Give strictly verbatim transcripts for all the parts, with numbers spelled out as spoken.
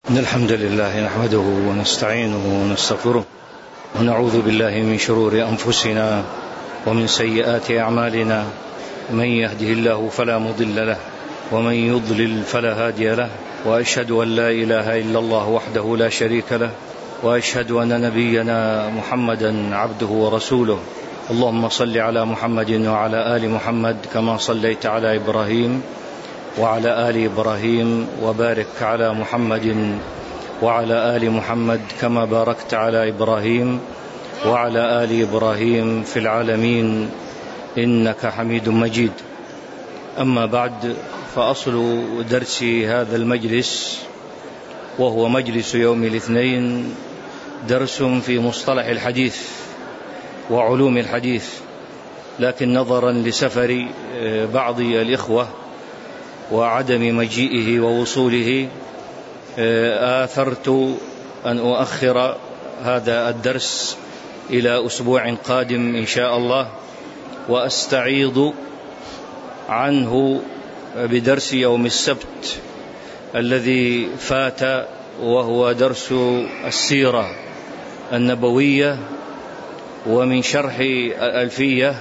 إن الحمد لله نحمده ونستعينه ونستغفره ونعوذ بالله من شرور أنفسنا ومن سيئات أعمالنا. من يهده الله فلا مضل له ومن يضلل فلا هادي له، وأشهد أن لا إله إلا الله وحده لا شريك له، وأشهد أن نبينا محمدا عبده ورسوله. اللهم صل على محمد وعلى آل محمد كما صليت على إبراهيم وعلى آل إبراهيم، وبارك على محمد وعلى آل محمد كما باركت على إبراهيم وعلى آل إبراهيم في العالمين إنك حميد مجيد. أما بعد، فأصل درس هذا المجلس وهو مجلس يوم الاثنين درس في مصطلح الحديث وعلوم الحديث، لكن نظرا لسفر بعض الإخوة وعدم مجيئه ووصوله آثرت أن أؤخر هذا الدرس إلى أسبوع قادم إن شاء الله، وأستعيض عنه بدرس يوم السبت الذي فات، وهو درس السيرة النبوية ومن شرح الألفية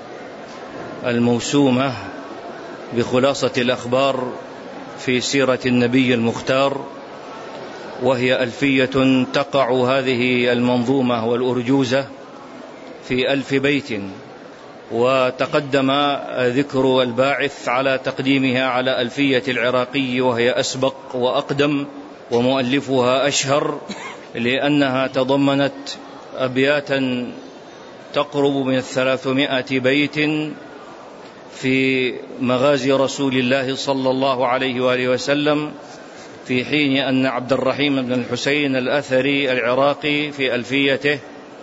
الموسومة بخلاصة الأخبار في سيرة النبي المختار، وهي ألفية تقع هذه المنظومة والأرجوزة في ألف بيت، وتقدم ذكر الباعث على تقديمها على ألفية العراقي وهي أسبق وأقدم ومؤلفها أشهر، لأنها تضمنت أبياتا تقرب من الثلاثمائة بيت في مغازي رسول الله صلى الله عليه وآله وسلم، في حين أن عبد الرحيم بن الحسين الأثري العراقي في ألفيته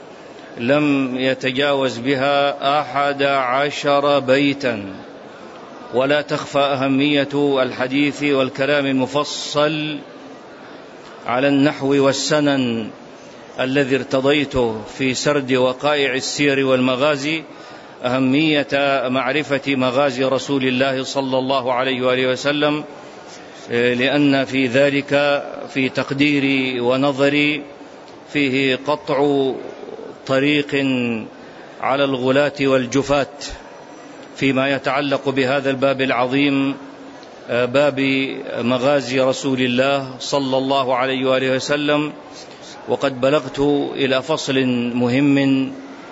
لم يتجاوز بها أحد عشر بيتا. ولا تخفى أهمية الحديث والكلام المفصل على النحو والسنن الذي ارتضيته في سرد وقائع السير والمغازي، أهمية معرفة مغازي رسول الله صلى الله عليه وآله وسلم، لأن في ذلك في تقديري ونظري فيه قطع طريق على الغلاة والجفاة فيما يتعلق بهذا الباب العظيم، باب مغازي رسول الله صلى الله عليه وآله وسلم. وقد بلغت إلى فصل مهم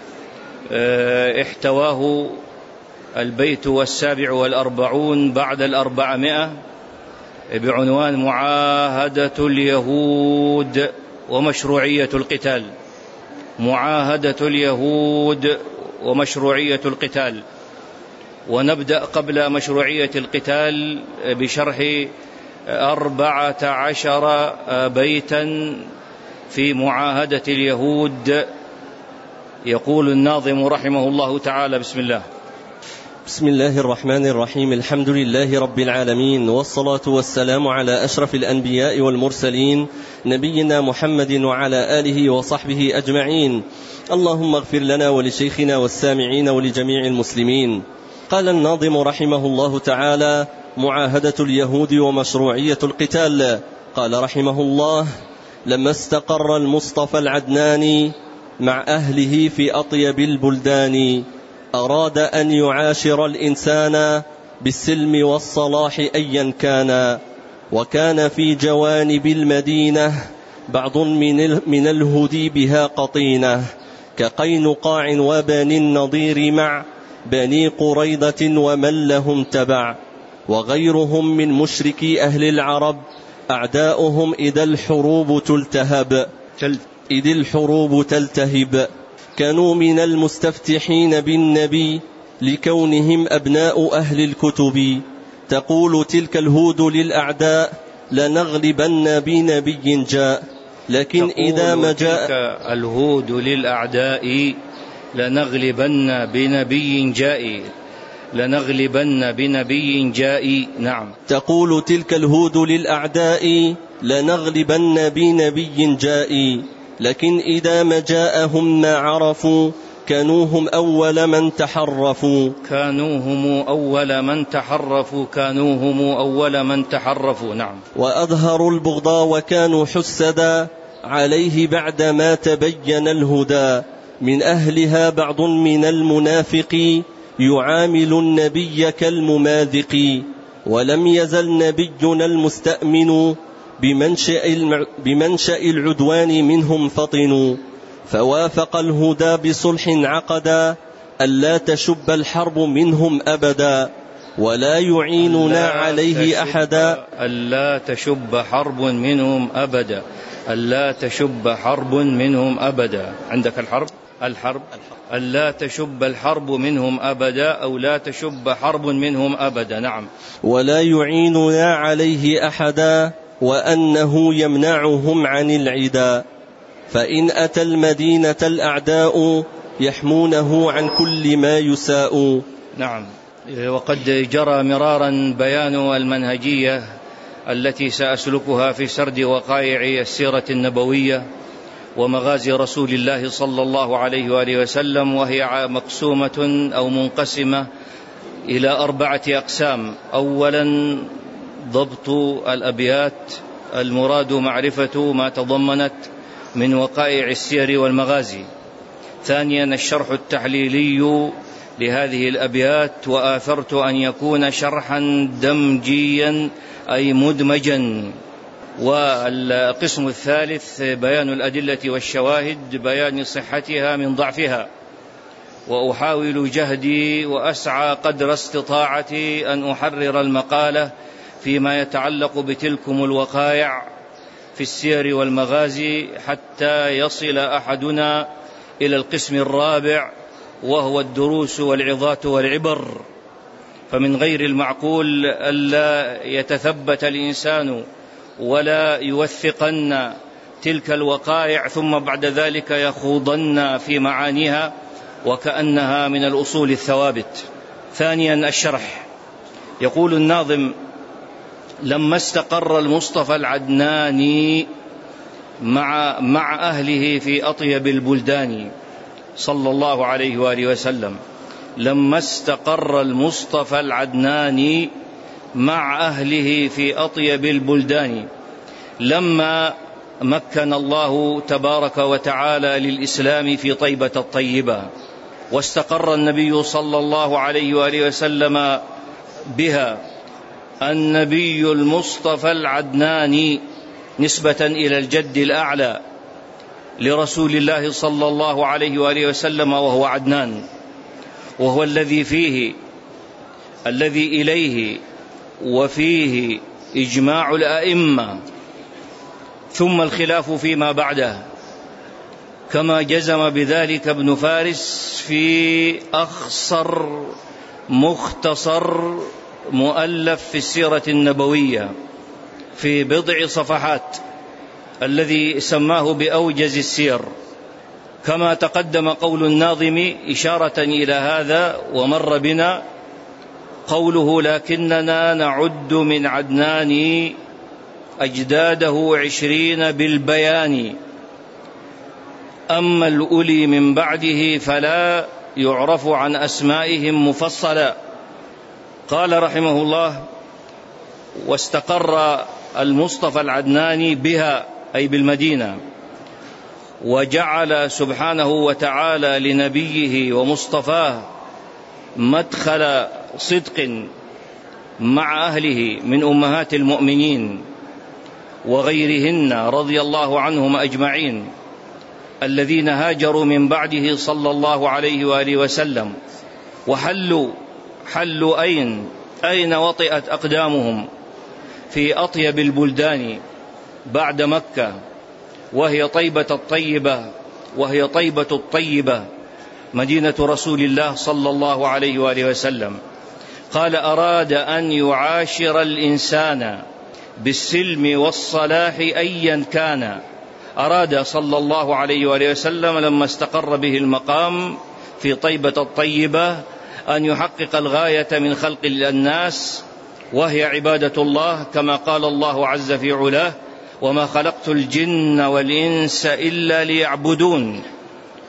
احتواه البيت والسابع والأربعون بعد الأربعمائة بعنوان معاهدة اليهود ومشروعية القتال. معاهدة اليهود ومشروعية القتال. ونبدأ قبل مشروعية القتال بشرح أربعة عشر بيتا في معاهدة اليهود. يقول الناظم رحمه الله تعالى: بسم الله بسم الله الرحمن الرحيم. الحمد لله رب العالمين، والصلاة والسلام على أشرف الأنبياء والمرسلين نبينا محمد وعلى آله وصحبه أجمعين. اللهم اغفر لنا ولشيخنا والسامعين ولجميع المسلمين. قال الناظم رحمه الله تعالى: معاهدة اليهود ومشروعية القتال. قال رحمه الله: لما استقر المصطفى العدناني مع أهله في أطيب البلدان، أراد أن يعاشر الإنسان بالسلم والصلاح أيا كان، وكان في جوانب المدينة بعض من الهدي بها قطينة، كقينقاع وبني النضير مع بني قريضة ومن لهم تبع، وغيرهم من مشركي أهل العرب أعداؤهم إذا الحروب تلتهب إذ الحروب تلتهب كانوا من المستفتحين بالنبي لكونهم أبناء أهل الكتب. تقول تلك الهود للأعداء لنغلبن بنبي جاء، لكن إذا ما جاء تلك الهود للأعداء لنغلبن بنبي جاء لنغلبن بنبي جاء. نعم. تقول تلك الهود للأعداء لنغلبن بنبي جاء، لكن إذا ما جاءهم ما عرفوا كانوا هم أول من تحرفوا كانوا هم أول من تحرفوا كانوا هم أول من تحرفوا نعم. وأظهروا البغضا وكانوا حسدا عليه بعدما تبين الهدى. من أهلها بعض من المنافق يعامل النبي كالمماذق. ولم يزل نبينا المستأمن بمنشأ, بمنشأ العدوان منهم فطنوا. فوافق الهدى بصلح عقدا ألا تشب الحرب منهم أبدا. ولا يعيننا عليه أحدا ألا تشب حرب منهم أبدا. ألا تشب حرب منهم أبدا. عندك الحرب الحرب ألا تشب الحرب منهم أبدا أو لا تشب حرب منهم أبدا نعم. ولا يعيننا عليه أحدا وأنه يمنعهم عن العدا. فإن أتى المدينة الأعداء يحمونه عن كل ما يساء. نعم. وقد جرى مرارا بيان المنهجية التي سأسلكها في سرد وقائع السيرة النبوية ومغازي رسول الله صلى الله عليه وآله وسلم، وهي مقسومة أو منقسمة إلى أربعة أقسام. أولا ضبط الأبيات، المراد معرفة ما تضمنت من وقائع السير والمغازي. ثانيا الشرح التحليلي لهذه الأبيات، وآثرت أن يكون شرحا دمجيا أي مدمجا. والقسم الثالث بيان الأدلة والشواهد، بيان صحتها من ضعفها. وأحاول جهدي وأسعى قدر استطاعتي أن أحرر المقالة فيما يتعلق بتلكم الوقائع في السير والمغازي حتى يصل أحدنا إلى القسم الرابع، وهو الدروس والعظات والعبر. فمن غير المعقول ألا يتثبت الإنسان ولا يوثقن تلك الوقائع ثم بعد ذلك يخوضن في معانيها وكأنها من الأصول الثوابت. ثانيا الشرح. يقول الناظم: لما استقر المصطفى العدناني مع, مع أهله في أطيب البلدان صلى الله عليه وآله وسلم، لما استقر المصطفى العدناني مع أهله في أطيب البلدان، لما مكن الله تبارك وتعالى للإسلام في طيبة الطيبة، واستقر النبي صلى الله عليه وآله وسلم بها، النبي المصطفى العدناني نسبة إلى الجد الأعلى لرسول الله صلى الله عليه وآله وسلم، وهو عدنان، وهو الذي فيه الذي إليه وفيه إجماع الأئمة، ثم الخلاف فيما بعده، كما جزم بذلك ابن فارس في أخصر مختصر مؤلف في السيرة النبوية في بضع صفحات، الذي سماه بأوجز السير. كما تقدم قول الناظم إشارة إلى هذا، ومر بنا قوله: لكننا نعد من عدنان أجداده عشرين بالبيان، أما الأولي من بعده فلا يعرف عن أسمائهم مفصلا. قال رحمه الله: واستقر المصطفى العدناني بها أي بالمدينة، وجعل سبحانه وتعالى لنبيه ومصطفاه مدخل صدق مع أهله من أمهات المؤمنين وغيرهن رضي الله عنهم أجمعين، الذين هاجروا من بعده صلى الله عليه وآله وسلم، وحلوا حلوا أين أين وطئت أقدامهم في أطيب البلدان بعد مكة، وهي طيبة الطيبة وهي طيبة الطيبة مدينة رسول الله صلى الله عليه وآله وسلم. قال: أراد أن يعاشر الإنسان بالسلم والصلاح أيا كان. أراد صلى الله عليه وآله وسلم لما استقر به المقام في طيبة الطيبة أن يحقق الغاية من خلق الناس، وهي عبادة الله، كما قال الله عز في علاه: وما خلقت الجن والإنس إلا ليعبدون.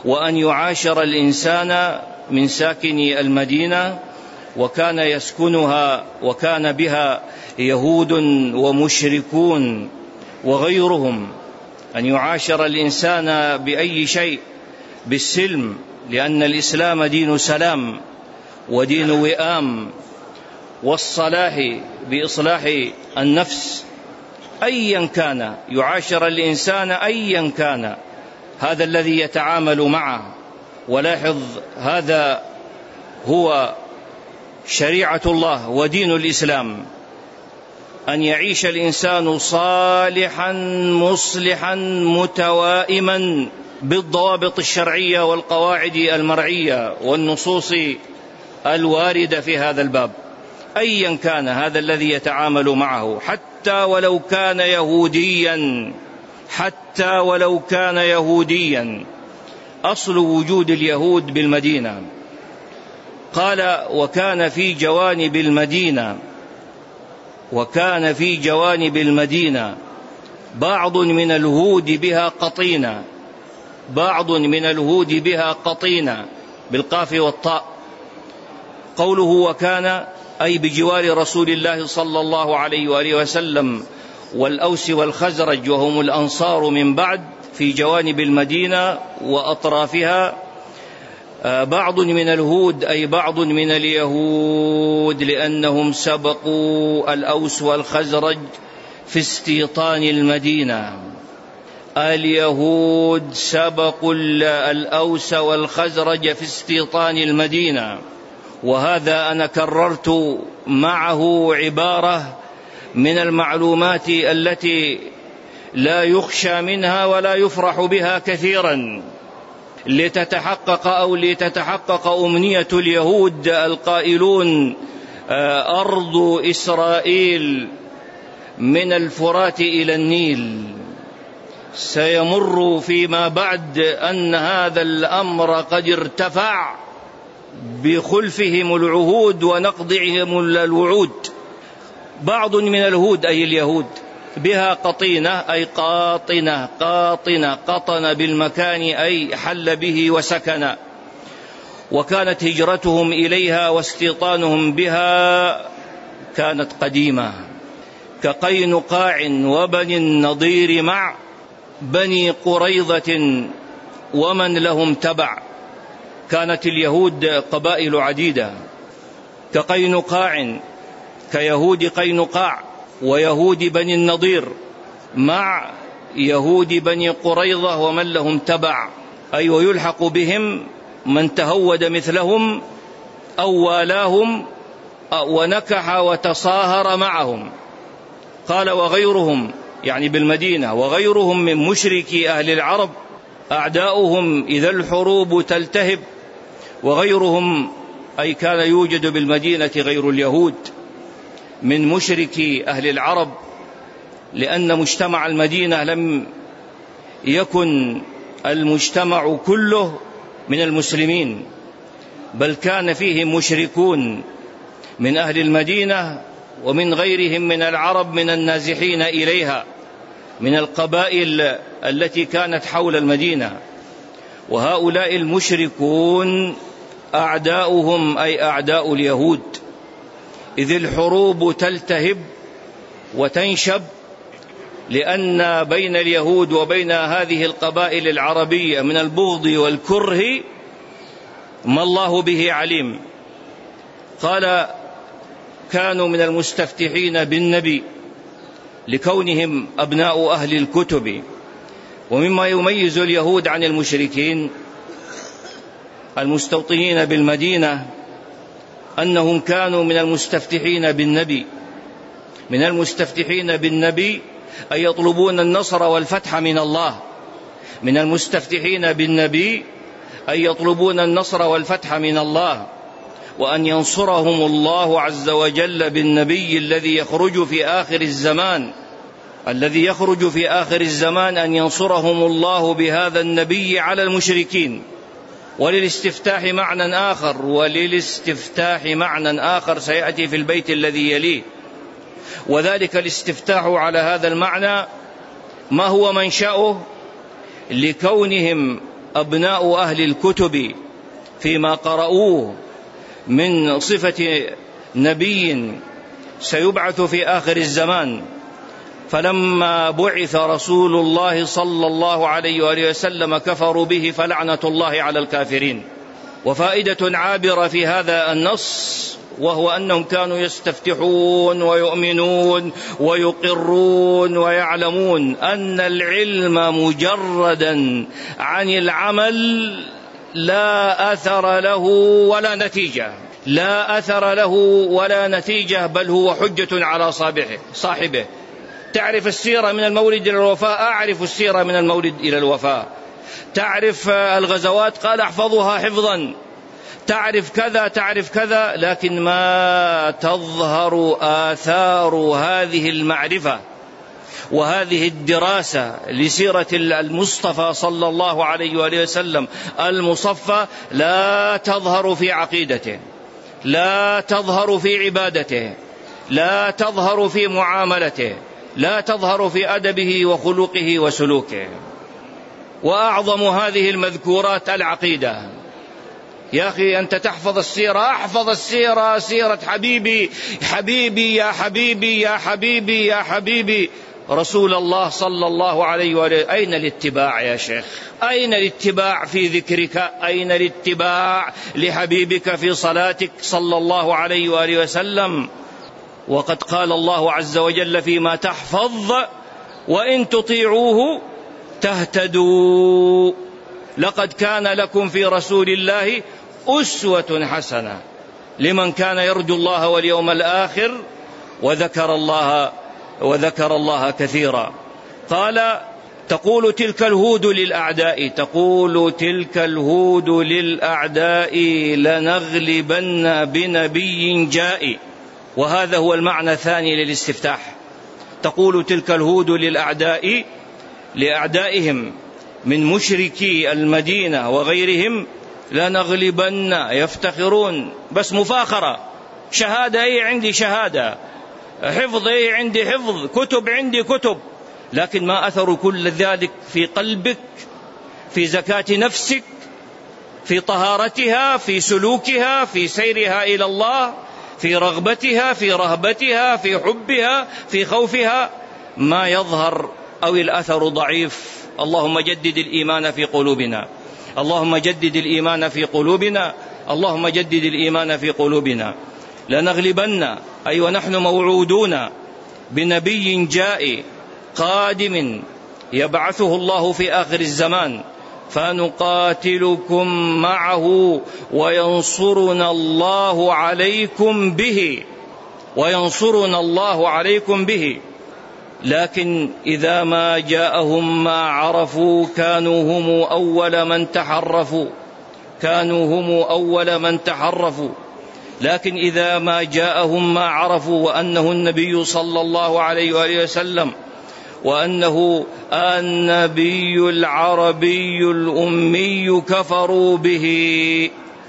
وأن يعاشر الإنسان من ساكني المدينة، وكان يسكنها وكان بها يهود ومشركون وغيرهم، أن يعاشر الإنسان بأي شيء بالسلم، لأن الإسلام دين سلام ودين وئام والصلاح بإصلاح النفس. أيا كان يعاشر الإنسان أيا كان، هذا الذي يتعامل معه. ولاحظ هذا هو شريعة الله ودين الإسلام، أن يعيش الإنسان صالحا مصلحا متوائما بالضوابط الشرعية والقواعد المرعية والنصوص الواردة في هذا الباب، أيا كان هذا الذي يتعامل معه، حتى ولو كان يهوديا، حتى ولو كان يهوديا. أصل وجود اليهود بالمدينة. قال: وكان في جوانب المدينة وكان في جوانب المدينة بعض من الهود بها قطينة، بعض من الهود بها قطينة بالقاف والطاء. قوله وكان أي بجوار رسول الله صلى الله عليه وآله وسلم والأوس والخزرج وهم الأنصار من بعد، في جوانب المدينة وأطرافها بعض من الهود أي بعض من اليهود، لأنهم سبقوا الأوس والخزرج في استيطان المدينة. اليهود سبقوا الأوس والخزرج في استيطان المدينة. وهذا أنا كررت معه عبارة من المعلومات التي لا يخشى منها ولا يفرح بها كثيرا، لتتحقق أو لتتحقق أمنية اليهود القائلون أرض إسرائيل من الفرات إلى النيل. سيمر فيما بعد أن هذا الأمر قد ارتفع بخلفهم العهود ونقضهم الوعود. بعض من الهود أي اليهود بها قطينة أي قاطنة، قاطنة قطن بالمكان أي حل به وسكن. وكانت هجرتهم إليها واستيطانهم بها كانت قديمة، كقينقاع وبني النضير مع بني قريظة ومن لهم تبع. كانت اليهود قبائل عديدة، كقينقاع كيهود قينقاع ويهود بني النضير مع يهود بني قريظة ومن لهم تبع، أي ويلحق بهم من تهود مثلهم أو والاهم ونكح وتصاهر معهم. قال وغيرهم يعني بالمدينة، وغيرهم من مشركي أهل العرب أعداؤهم إذا الحروب تلتهب. وغيرهم أي كان يوجد بالمدينة غير اليهود من مشركي أهل العرب، لأن مجتمع المدينة لم يكن المجتمع كله من المسلمين، بل كان فيه مشركون من أهل المدينة ومن غيرهم من العرب من النازحين إليها من القبائل التي كانت حول المدينة. وهؤلاء المشركون أعداؤهم أي أعداء اليهود، إذ الحروب تلتهب وتنشب، لأن بين اليهود وبين هذه القبائل العربية من البغض والكره ما الله به عليم. قال كانوا من المستفتحين بالنبي لكونهم أبناء أهل الكتب. ومما يميز اليهود عن المشركين المستوطنين بالمدينة أنهم كانوا من المستفتحين بالنبي. من المستفتحين بالنبي أي يطلبون النصر والفتح من الله. من المستفتحين بالنبي أي يطلبون النصر والفتح من الله، وأن ينصرهم الله عز وجل بالنبي الذي يخرج في آخر الزمان الذي يخرج في آخر الزمان أن ينصرهم الله بهذا النبي على المشركين. وللاستفتاح معنى آخر وللاستفتاح معنى آخر سيأتي في البيت الذي يليه، وذلك الاستفتاح على هذا المعنى ما هو منشأه؟ لكونهم أبناء أهل الكتب فيما قرأوه من صفة نبي سيبعث في آخر الزمان. فلما بعث رسول الله صلى الله عليه وآله وسلم كفروا به فلعنة الله على الكافرين. وفائدة عابرة في هذا النص وهو أنهم كانوا يستفتحون ويؤمنون ويقرون ويعلمون أن العلم مجردا عن العمل لا أثر له ولا نتيجة، لا أثر له ولا نتيجة، بل هو حجة على صاحبه. تعرف السيرة من المولد إلى الوفاة، أعرف السيرة من المولد إلى الوفاة. تعرف الغزوات، قال أحفظها حفظا. تعرف كذا تعرف كذا، لكن ما تظهر آثار هذه المعرفة وهذه الدراسة لسيرة المصطفى صلى الله عليه وآله وسلم المصفى لا تظهر في عقيدته، لا تظهر في عبادته، لا تظهر في معاملته، لا تظهر في أدبه وخلقه وسلوكه. وأعظم هذه المذكورات العقيدة. يا أخي أنت تحفظ السيرة، أحفظ السيرة، سيرة حبيبي حبيبي يا حبيبي يا حبيبي يا حبيبي رسول الله صلى الله عليه وآله. أين الاتباع يا شيخ؟ أين الاتباع في ذكرك؟ أين الاتباع لحبيبك في صلاتك صلى الله عليه وآله وسلم؟ وقد قال الله عز وجل فيما تحفظ: وإن تطيعوه تهتدوا، لقد كان لكم في رسول الله أسوة حسنة لمن كان يرجو الله واليوم الآخر وذكر الله وذكر الله كثيرا. قال: تقول تلك الهود للأعداء تقول تلك الهود للأعداء لنغلبن بنبي جاء. وهذا هو المعنى الثاني للاستفتاح. تقول تلك الهود للأعداء، لأعدائهم من مشركي المدينة وغيرهم: لنغلبن، يفتخرون، بس مفاخرة. شهادة أي عندي شهادة، حفظ أي عندي حفظ، كتب عندي كتب، لكن ما أثر كل ذلك في قلبك، في زكاة نفسك، في طهارتها، في سلوكها، في سيرها إلى الله، في رغبتها، في رهبتها، في حبها، في خوفها. ما يظهر أو الأثر ضعيف. اللهم جدد الإيمان في قلوبنا، اللهم جدد الإيمان في قلوبنا، اللهم جدد الإيمان في قلوبنا. لنغلبن، أي ونحن موعودون بنبي جاء قادم يبعثه الله في آخر الزمان، فنقاتلكم معه وينصرنا الله عليكم به، وينصرنا الله عليكم به. لكن إذا ما جاءهم ما عرفوا كانوا هم أول من تحرفوا، كانوا هم أول من تحرفوا. لكن إذا ما جاءهم ما عرفوا وأنه النبي صلى الله عليه وآله وسلم، وأنه النبي العربي الأمي، كفروا به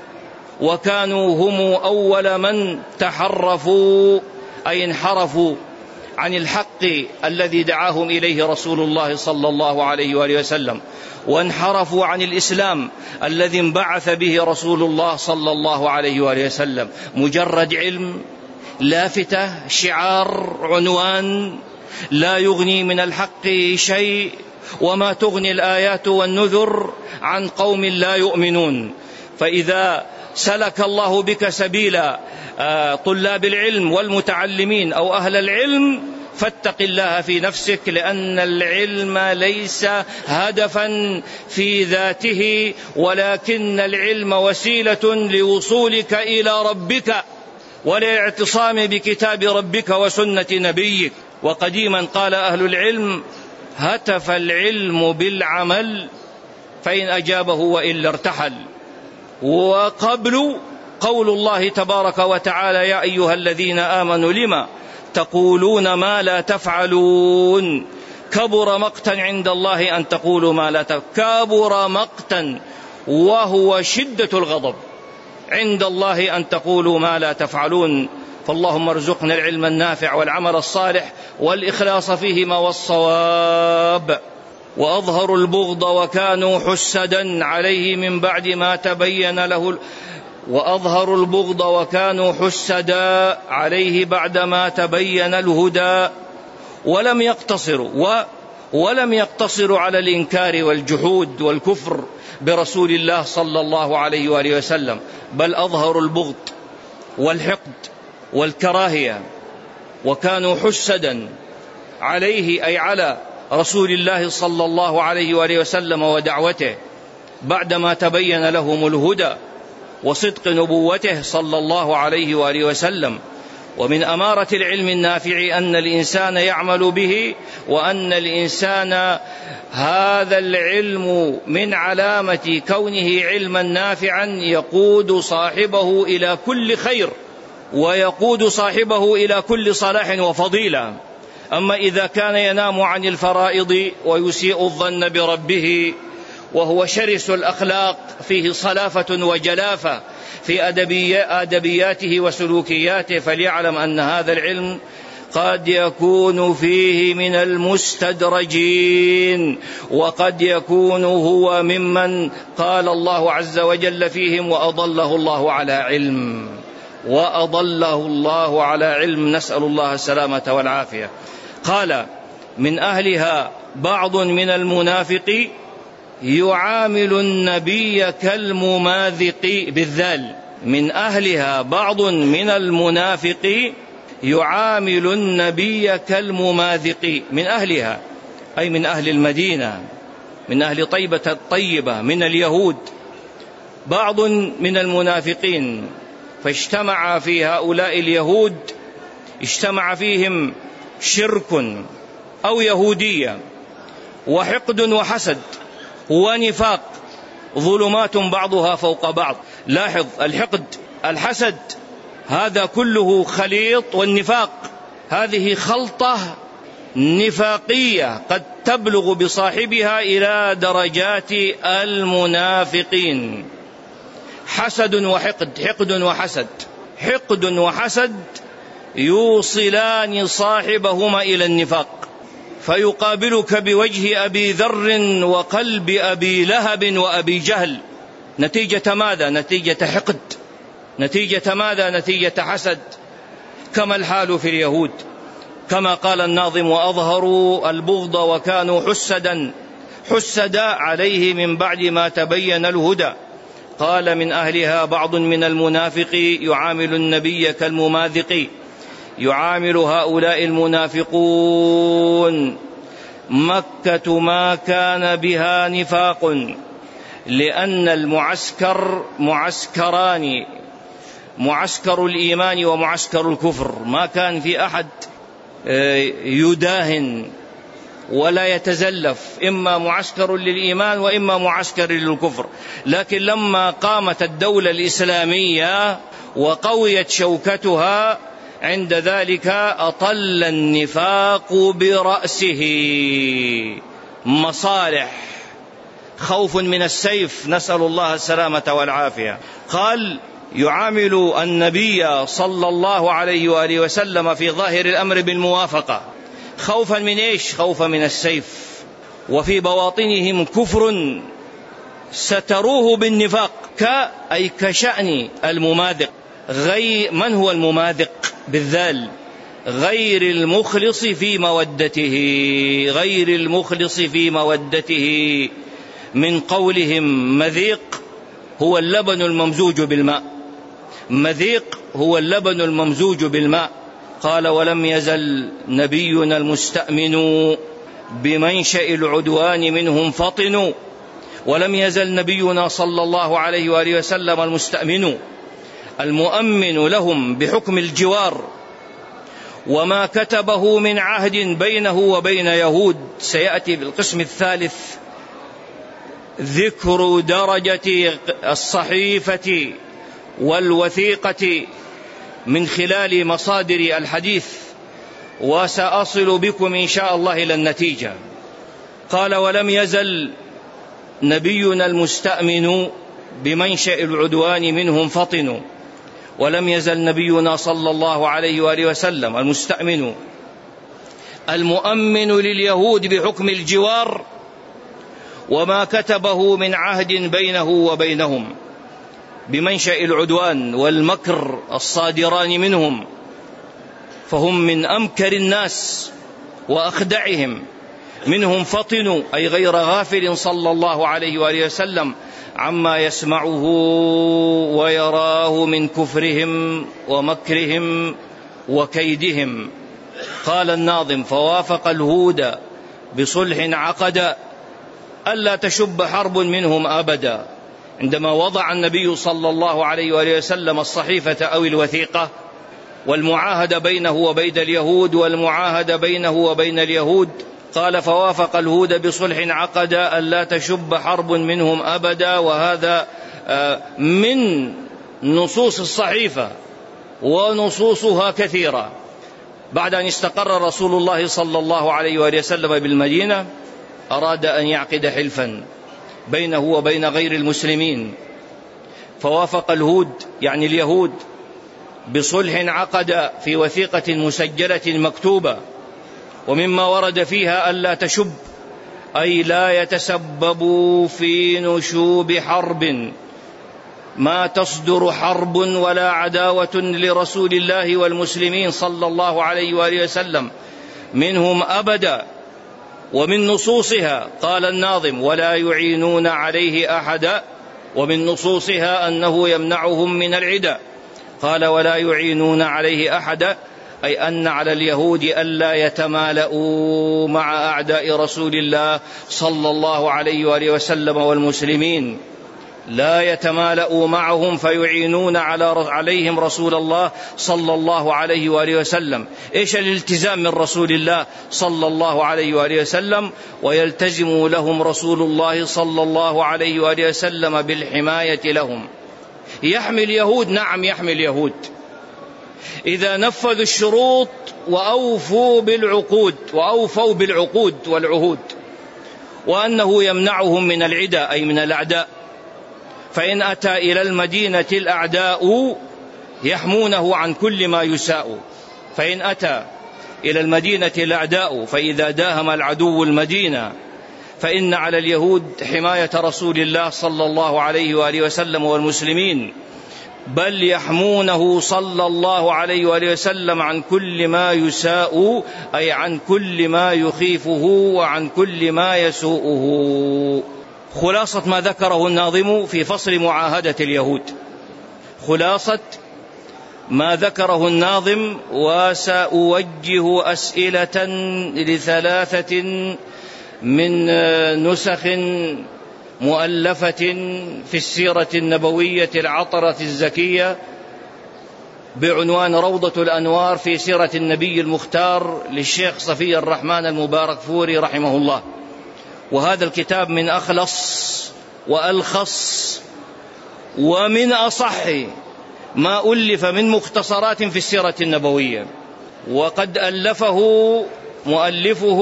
وكانوا هم أول من تحرفوا، أي انحرفوا عن الحق الذي دعاهم إليه رسول الله صلى الله عليه وآله وسلم، وانحرفوا عن الإسلام الذي انبعث به رسول الله صلى الله عليه وآله وسلم. مجرد علم، لافتة، شعار، عنوان، لا يغني من الحق شيء. وما تغني الآيات والنذر عن قوم لا يؤمنون. فإذا سلك الله بك سبيل طلاب العلم والمتعلمين أو أهل العلم، فاتق الله في نفسك، لأن العلم ليس هدفا في ذاته، ولكن العلم وسيلة لوصولك إلى ربك وللاعتصام بكتاب ربك وسنة نبيك. وقديما قال أهل العلم: هتف العلم بالعمل فإن أجابه وإلا ارتحل. وقبل قول الله تبارك وتعالى: يا أيها الذين آمنوا لما تقولون ما لا تفعلون، كبر مقتا عند الله أن تقولوا ما لا تفعلون. كبر مقتا، وهو شدة الغضب عند الله أن تقولوا ما لا تفعلون. فاللهم ارزقنا العلم النافع والعمل الصالح والإخلاص فيهما والصواب. وأظهروا البغض وكانوا حسدا عليه من بعد ما تبين له وأظهروا البغض وكانوا حسدا عليه بعدما تبين الهدى. ولم يقتصروا و ولم يقتصروا على الإنكار والجحود والكفر برسول الله صلى الله عليه وآله وسلم، بل أظهروا البغض والحقد والكراهية، وكانوا حسدا عليه أي على رسول الله صلى الله عليه وآله وسلم ودعوته بعدما تبين لهم الهدى وصدق نبوته صلى الله عليه وآله وسلم. ومن أمارة العلم النافع أن الإنسان يعمل به، وأن الإنسان هذا العلم من علامة كونه علما نافعا يقود صاحبه إلى كل خير ويقود صاحبه إلى كل صلاح وفضيلة. أما إذا كان ينام عن الفرائض ويسيء الظن بربه وهو شرس الأخلاق فيه صلافة وجلافة في أدبياته وسلوكياته، فليعلم أن هذا العلم قد يكون فيه من المستدرجين، وقد يكون هو ممن قال الله عز وجل فيهم وأضله الله على علم وأضله الله على علم، نسأل الله السلامة والعافية. قال: من أهلها بعض من المنافق يعامل النبي كالمماذق بالذال. من أهلها بعض من المنافق يعامل النبي كالمماذق. من أهلها أي من أهل المدينة، من أهل طيبة الطيبة، من اليهود، بعض من المنافقين. فاجتمع في هؤلاء اليهود اجتمع فيهم شرك أو يهودية وحقد وحسد ونفاق، ظلمات بعضها فوق بعض. لاحظ، الحقد الحسد هذا كله خليط، والنفاق هذه خلطة نفاقية قد تبلغ بصاحبها إلى درجات المنافقين. حسد وحقد، حقد وحسد، حقد وحسد يوصلان صاحبهما إلى النفاق، فيقابلك بوجه أبي ذر وقلب أبي لهب وأبي جهل. نتيجة ماذا؟ نتيجة حقد. نتيجة ماذا؟ نتيجة حسد. كما الحال في اليهود، كما قال الناظم: وأظهروا البغض وكانوا حسدا حسدا عليه من بعد ما تبين الهدى. قال: من أهلها بعض من المنافق يعامل النبي كالمماذق. يعامل هؤلاء المنافقون مكة ما كان بها نفاق، لأن المعسكر معسكران، معسكر الإيمان ومعسكر الكفر. ما كان في أحد يداهن ولا يتزلف، إما معسكر للإيمان وإما معسكر للكفر. لكن لما قامت الدولة الإسلامية وقويت شوكتها، عند ذلك أطل النفاق برأسه. مصالح، خوف من السيف، نسأل الله السلامة والعافية. قال: يعامل النبي صلى الله عليه وآله وسلم في ظاهر الأمر بالموافقة، خوفا من إيش؟ خوفا من السيف. وفي بواطنهم كفر ستروه بالنفاق، ك أي كشأن المماذق. غير من هو المماذق؟ بالذال. غير المخلص في مودته، غير المخلص في مودته. من قولهم مذيق هو اللبن الممزوج بالماء، مذيق هو اللبن الممزوج بالماء. قال: ولم يزل نبينا المستأمن بمنشأ العدوان منهم فطن. ولم يزل نبينا صلى الله عليه وآله وسلم المستأمن، المؤمن لهم بحكم الجوار، وما كتبه من عهد بينه وبين يهود. سيأتي بالقسم الثالث ذكر درجة الصحيفة والوثيقة من خلال مصادر الحديث، وسأصل بكم إن شاء الله إلى النتيجة. قال: ولم يزل نبينا المستأمن بمنشأ العدوان منهم فطن. ولم يزل نبينا صلى الله عليه وآله وسلم المستأمن المؤمن لليهود بحكم الجوار، وما كتبه من عهد بينه وبينهم بمنشأ العدوان والمكر الصادران منهم، فهم من أمكر الناس وأخدعهم. منهم فطن أي غير غافل صلى الله عليه وآله وسلم عما يسمعه ويراه من كفرهم ومكرهم وكيدهم. قال الناظم: فوافق الهود بصلح عقد ألا تشب حرب منهم أبدا. عندما وضع النبي صلى الله عليه وآله وسلم الصحيفة أو الوثيقة والمعاهدة بينه وبين اليهود والمعاهدة بينه وبين اليهود قال: فوافق الهود بصلح عقد ألا تشب حرب منهم أبدا. وهذا من نصوص الصحيفة ونصوصها كثيرة. بعد أن استقر رسول الله صلى الله عليه وآله وسلم بالمدينة أراد أن يعقد حلفا بينه وبين غير المسلمين، فوافق الهود يعني اليهود بصلح عقد في وثيقة مسجلة مكتوبة، ومما ورد فيها ألا تشب أي لا يتسببوا في نشوب حرب، ما تصدر حرب ولا عداوة لرسول الله والمسلمين صلى الله عليه وآله وسلم منهم أبدا. ومن نصوصها قال الناظم: ولا يعينون عليه أحدا. ومن نصوصها أنه يمنعهم من العدا. قال: ولا يعينون عليه أحدا أي أن على اليهود ألا يتمالؤوا مع أعداء رسول الله صلى الله عليه وآله وسلم والمسلمين، لا يتمالؤوا معهم فيعينون على عليهم رسول الله صلى الله عليه وآله وسلم. إيش الالتزام من رسول الله صلى الله عليه وآله وسلم؟ ويلتزم لهم رسول الله صلى الله عليه وآله وسلم بالحماية لهم. يحمي اليهود، نعم يحمي اليهود إذا نفذوا الشروط وأوفوا بالعقود وأوفوا بالعقود والعهود، وأنه يمنعهم من العدا أي من الأعداء. فإن أتى إلى المدينة الأعداء يحمونه عن كل ما يساء. فإن أتى إلى المدينة الأعداء فإذا داهم العدو المدينة فإن على اليهود حماية رسول الله صلى الله عليه وآله وسلم والمسلمين، بل يحمونه صلى الله عليه وآله وسلم عن كل ما يساء أي عن كل ما يخيفه وعن كل ما يسوءه. خلاصة ما ذكره الناظم في فصل معاهدة اليهود، خلاصة ما ذكره الناظم. وسأوجه أسئلة لثلاثة من نسخ مؤلفة في السيرة النبوية العطرة الزكية بعنوان روضة الأنوار في سيرة النبي المختار للشيخ صفي الرحمن المبارك فوري رحمه الله. وهذا الكتاب من أخلص وألخص ومن أصح ما ألف من مختصرات في السيرة النبوية، وقد ألفه مؤلفه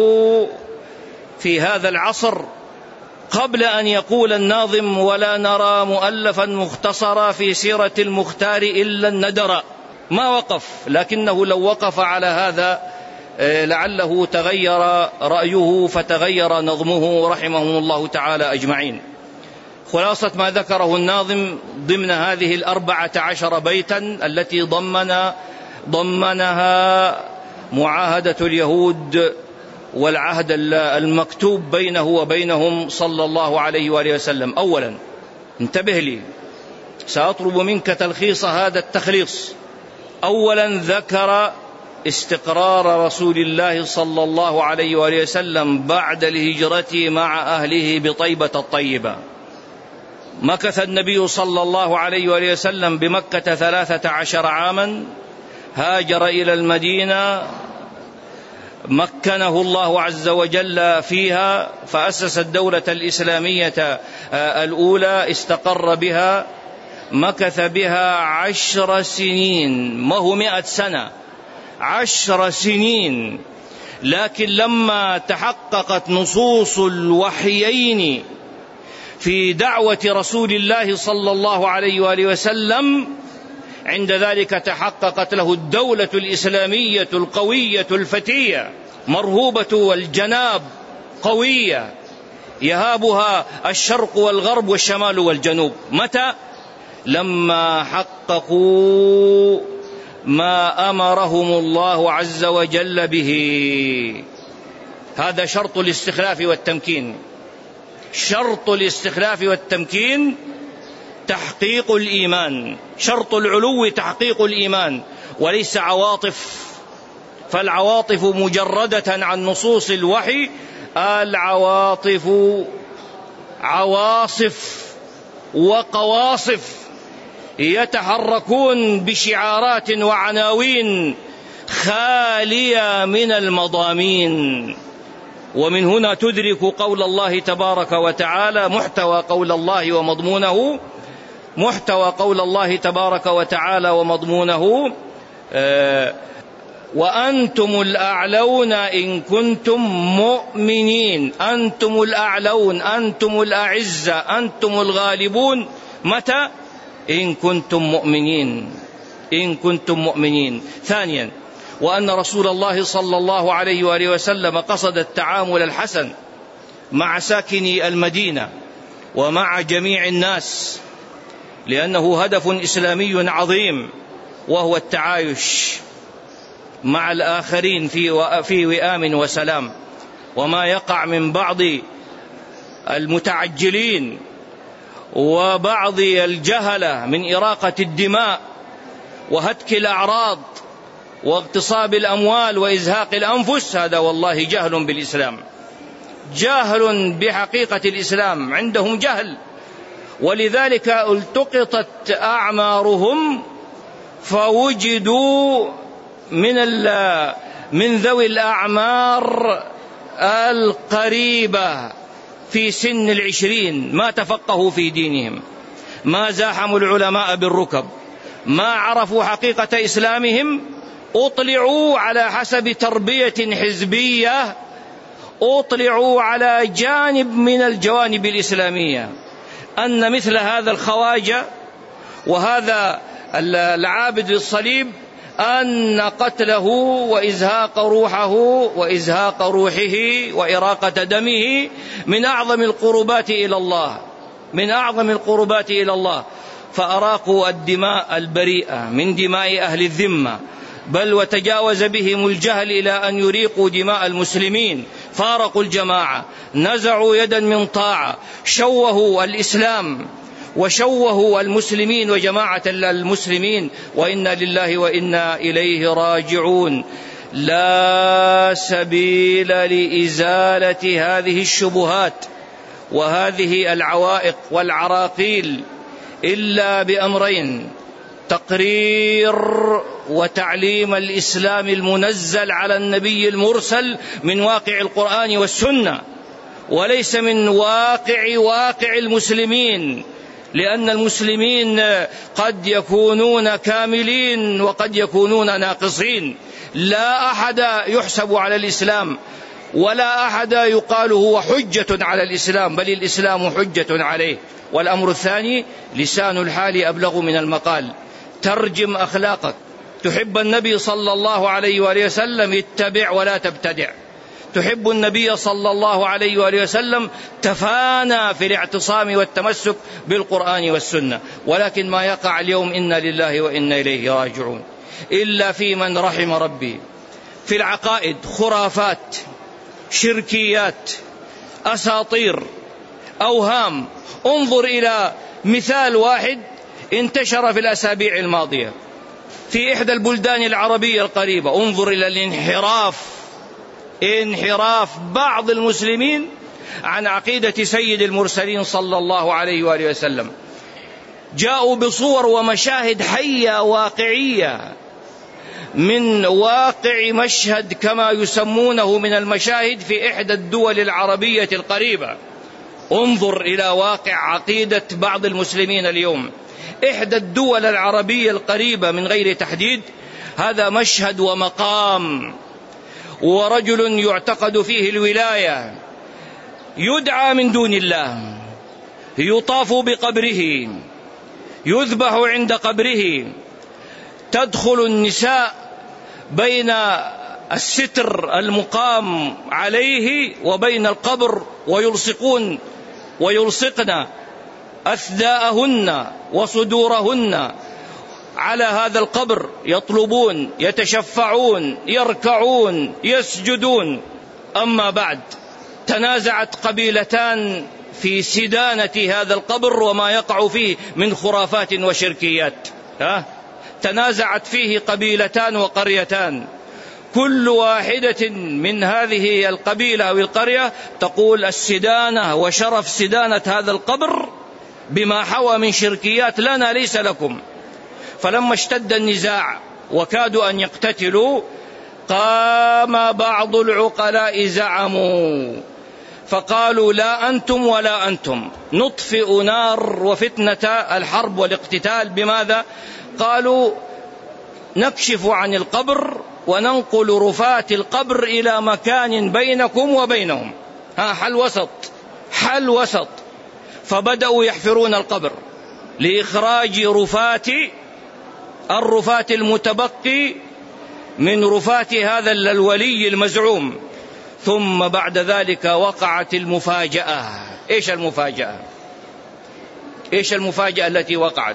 في هذا العصر قبل أن يقول الناظم: ولا نرى مؤلفا مختصرا في سيرة المختار إلا الندر. ما وقف، لكنه لو وقف على هذا لعله تغير رأيه فتغير نظمه رحمهم الله تعالى أجمعين. خلاصة ما ذكره الناظم ضمن هذه الأربعة عشر بيتا التي ضمن ضمنها معاهدة اليهود والعهد المكتوب بينه وبينهم صلى الله عليه وآله وسلم. أولا انتبه لي، سأطلب منك تلخيص هذا التخليص. أولا ذكر استقرار رسول الله صلى الله عليه وآله وسلم بعد الهجرة مع أهله بطيبة الطيبة. مكث النبي صلى الله عليه وآله وسلم بمكة ثلاثة عشر عاما، هاجر إلى المدينة، مكنه الله عز وجل فيها، فأسس الدولة الإسلامية الأولى، استقر بها، مكث بها عشر سنين، ما هو مئة سنة، عشر سنين. لكن لما تحققت نصوص الوحيين في دعوة رسول الله صلى الله عليه وآله وسلم، عند ذلك تحققت له الدولة الإسلامية القوية الفتية مرهوبة والجناب قوية. يهابها الشرق والغرب والشمال والجنوب. متى؟ لما حققوا ما أمرهم الله عز وجل به. هذا شرط الاستخلاف والتمكين. شرط الاستخلاف والتمكين تحقيق الإيمان، شرط العلو تحقيق الإيمان، وليس عواطف. فالعواطف مجردة عن نصوص الوحي، العواطف عواصف وقواصف يتحركون بشعارات وعناوين خالية من المضامين. ومن هنا تدرك قول الله تبارك وتعالى، محتوى قول الله ومضمونه، محتوى قول الله تبارك وتعالى ومضمونه آه وأنتم الأعلون إن كنتم مؤمنين. أنتم الأعلون، أنتم الأعزة، أنتم الغالبون. متى؟ إن كنتم مؤمنين، إن كنتم مؤمنين. ثانيا، وأن رسول الله صلى الله عليه وآله وسلم قصد التعامل الحسن مع ساكني المدينة ومع جميع الناس، لأنه هدف إسلامي عظيم، وهو التعايش مع الآخرين في وئام وسلام. وما يقع من بعض المتعجلين وبعض الجهلة من إراقة الدماء وهتك الأعراض واغتصاب الأموال وإزهاق الأنفس، هذا والله جهل بالإسلام، جاهل بحقيقة الإسلام، عندهم جهل. ولذلك التقطت أعمارهم فوجدوا من من ذوي الأعمار القريبة في سن العشرين، ما تفقهوا في دينهم، ما زاحموا العلماء بالركب، ما عرفوا حقيقة إسلامهم، أطلعوا على حسب تربية حزبية، أطلعوا على جانب من الجوانب الإسلامية، أن مثل هذا الخواجة وهذا العابد للصليب أن قتله وإزهاق روحه وإزهاق روحه وإراقة دمه من أعظم القربات إلى الله، من أعظم القربات إلى الله. فأراقوا الدماء البريئة من دماء أهل الذمة، بل وتجاوز بهم الجهل إلى أن يريقوا دماء المسلمين. فارقوا الجماعة، نزعوا يدا من طاعة، شوهوا الإسلام وشوهوا المسلمين وجماعة المسلمين، وإنا لله وإنا إليه راجعون. لا سبيل لإزالة هذه الشبهات وهذه العوائق والعراقيل إلا بأمرين: تقرير وتعليم الإسلام المنزل على النبي المرسل من واقع القرآن والسنة، وليس من واقع واقع المسلمين، لأن المسلمين قد يكونون كاملين وقد يكونون ناقصين. لا أحد يحسب على الإسلام، ولا أحد يقال هو حجة على الإسلام، بل الإسلام حجة عليه. والأمر الثاني: لسان الحال أبلغ من المقال. ترجم أخلاقك. تحب النبي صلى الله عليه وآله وسلم، اتبع ولا تبتدع. تحب النبي صلى الله عليه وآله وسلم، تفانى في الاعتصام والتمسك بالقرآن والسنة. ولكن ما يقع اليوم إنا لله وإنا إليه راجعون، إلا في من رحم ربي. في العقائد خرافات، شركيات، أساطير، أوهام. انظر إلى مثال واحد انتشر في الأسابيع الماضية في إحدى البلدان العربية القريبة. انظر إلى الانحراف، انحراف بعض المسلمين عن عقيدة سيد المرسلين صلى الله عليه وآله وسلم. جاءوا بصور ومشاهد حية واقعية من واقع مشهد كما يسمونه من المشاهد في إحدى الدول العربية القريبة. انظر إلى واقع عقيدة بعض المسلمين اليوم. إحدى الدول العربية القريبة من غير تحديد، هذا مشهد ومقام، ورجل يعتقد فيه الولاية، يدعى من دون الله، يطاف بقبره، يذبح عند قبره، تدخل النساء بين الستر المقام عليه وبين القبر ويلصقون ويلصقن أثداءهن وصدورهن على هذا القبر، يطلبون، يتشفعون، يركعون، يسجدون. أما بعد، تنازعت قبيلتان في سدانة هذا القبر وما يقع فيه من خرافات وشركيات. ها؟ تنازعت فيه قبيلتان وقريتان، كل واحدة من هذه القبيلة أو القرية تقول السدانة وشرف سدانة هذا القبر بما حوى من شركيات لنا ليس لكم. فلما اشتد النزاع وكادوا أن يقتتلوا، قام بعض العقلاء زعموا فقالوا لا أنتم ولا أنتم، نطفئ نار وفتنة الحرب والاقتتال. بماذا؟ قالوا نكشف عن القبر وننقل رفات القبر إلى مكان بينكم وبينهم. ها حل وسط، حل وسط. فبدأوا يحفرون القبر لإخراج رفات الرفات المتبقي من رفات هذا الولي المزعوم. ثم بعد ذلك وقعت المفاجأة. إيش المفاجأة؟ إيش المفاجأة التي وقعت؟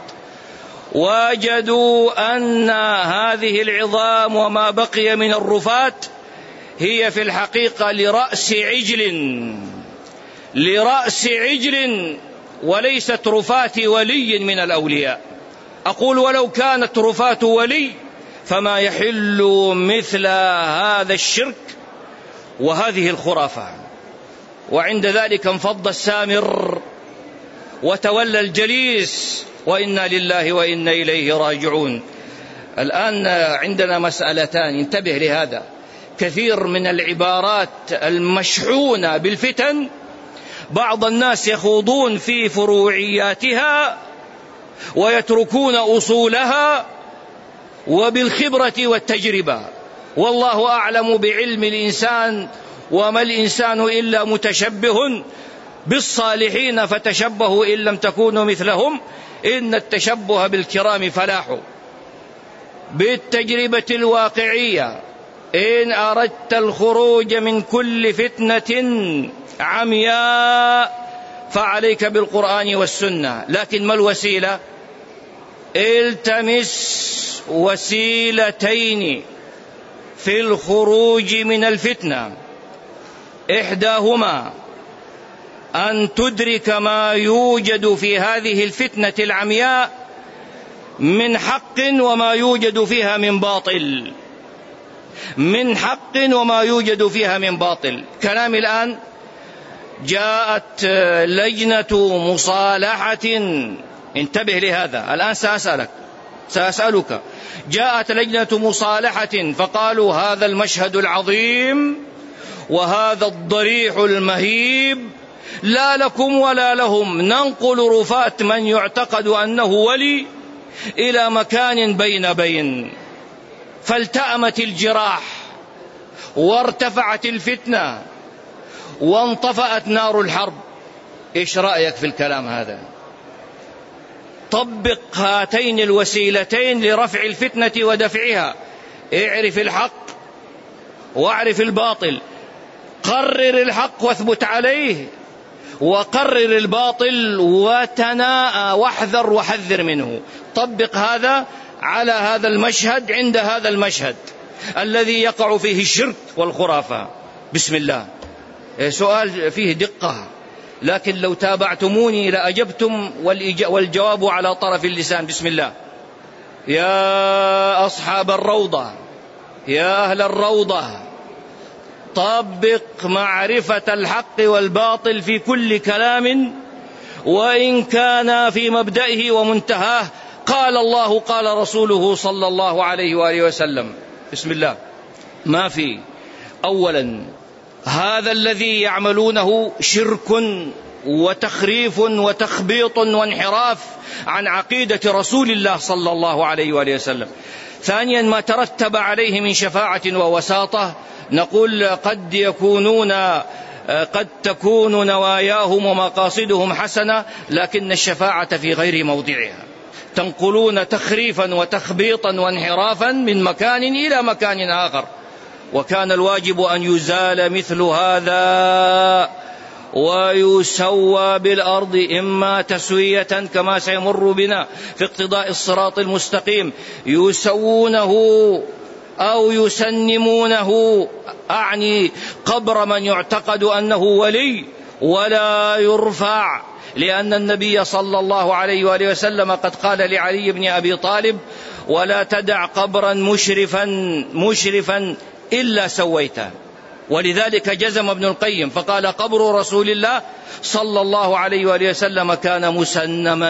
وجدوا أن هذه العظام وما بقي من الرفات هي في الحقيقة لرأس عجل، لرأس عجل، وليست رفات ولي من الأولياء. أقول ولو كانت رفات ولي فما يحل مثل هذا الشرك وهذه الخرافة. وعند ذلك انفض السامر وتولى الجليس، وإنا لله وإنا إليه راجعون. الآن عندنا مسألتان، انتبه لهذا. كثير من العبارات المشحونة بالفتن بعض الناس يخوضون في فروعياتها ويتركون أصولها وبالخبرة والتجربة. والله أعلم بعلم الإنسان، وما الإنسان إلا متشبه بالصالحين فتشبهوا إن لم تكونوا مثلهم إن التشبه بالكرام فلاح. بالتجربة الواقعية إن أردت الخروج من كل فتنة عمياء فعليك بالقرآن والسنة. لكن ما الوسيلة؟ التمس وسيلتين في الخروج من الفتنة. إحداهما أن تدرك ما يوجد في هذه الفتنة العمياء من حق وما يوجد فيها من باطل، من حق وما يوجد فيها من باطل. كلامي الآن، جاءت لجنة مصالحة، انتبه لهذا الآن سأسألك سأسألك جاءت لجنة مصالحة فقالوا هذا المشهد العظيم وهذا الضريح المهيب لا لكم ولا لهم، ننقل رفات من يعتقد أنه ولي إلى مكان بين بين. فالتأمت الجراح وارتفعت الفتنة وانطفأت نار الحرب. إيش رأيك في الكلام هذا؟ طبق هاتين الوسيلتين لرفع الفتنة ودفعها. اعرف الحق واعرف الباطل، قرر الحق واثبت عليه، وقرر الباطل وتناءى واحذر وحذر منه. طبق هذا على هذا المشهد، عند هذا المشهد الذي يقع فيه الشرك والخرافة. بسم الله. سؤال فيه دقة، لكن لو تابعتموني لأجبتم والجواب على طرف اللسان. بسم الله. يا أصحاب الروضة، يا أهل الروضة، طبق معرفة الحق والباطل في كل كلام وإن كان في مبدئه ومنتهاه قال الله قال رسوله صلى الله عليه وآله وسلم. بسم الله. ما في. أولا، هذا الذي يعملونه شرك وتخريف وتخبيط وانحراف عن عقيدة رسول الله صلى الله عليه وآله وسلم. ثانيا، ما ترتب عليه من شفاعة ووساطة، نقول قد يكونون قد تكون نواياهم ومقاصدهم حسنة لكن الشفاعة في غير موضعها. تنقلون تخريفا وتخبيطا وانحرافا من مكان إلى مكان آخر، وكان الواجب أن يزال مثل هذا ويسوى بالأرض، إما تسوية كما سيمر بنا في اقتضاء الصراط المستقيم، يسوونه أو يسنمونه، أعني قبر من يعتقد أنه ولي ولا يرفع، لأن النبي صلى الله عليه وآله وسلم قد قال لعلي بن أبي طالب: ولا تدع قبرا مشرفا مشرفا إلا سويته. ولذلك جزم ابن القيم فقال: قبر رسول الله صلى الله عليه وآله وسلم كان مسنما.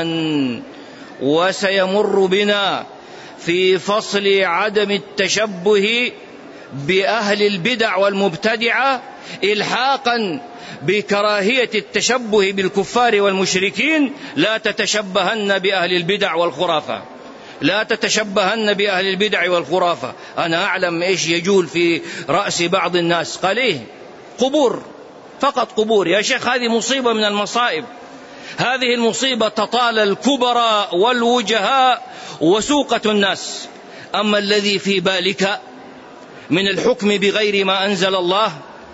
وسيمر بنا في فصل عدم التشبه بأهل البدع والمبتدعة إلحاقا بكراهية التشبه بالكفار والمشركين: لا تتشبهن بأهل البدع والخرافة، لا تتشبهن بأهل البدع والخرافة. أنا أعلم إيش يجول في رأس بعض الناس، قال إيه؟ قبور، فقط قبور. يا شيخ هذه مصيبة من المصائب، هذه المصيبة تطال الكبراء والوجهاء وسوقة الناس. أما الذي في بالك من الحكم بغير ما أنزل الله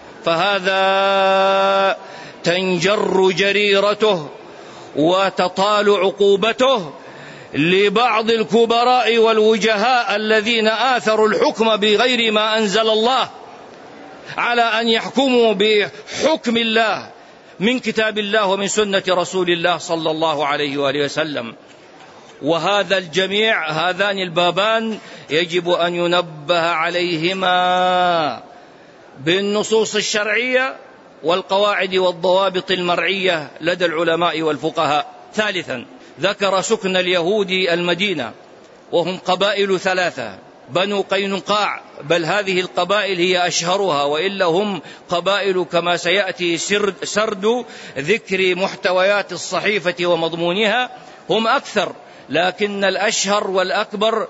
فهذا تنجر جريرته وتطال عقوبته لبعض الكبراء والوجهاء الذين آثروا الحكم بغير ما أنزل الله على أن يحكموا بحكم الله من كتاب الله ومن سنة رسول الله صلى الله عليه وآله وسلم. وهذا الجميع، هذان البابان يجب أن ينبه عليهما بالنصوص الشرعية والقواعد والضوابط المرعية لدى العلماء والفقهاء. ثالثا، ذكر سكن اليهود المدينة، وهم قبائل ثلاثة: بنو قينقاع، بل هذه القبائل هي أشهرها، وإلا هم قبائل كما سيأتي سرد ذكر محتويات الصحيفة ومضمونها، هم أكثر، لكن الأشهر والأكبر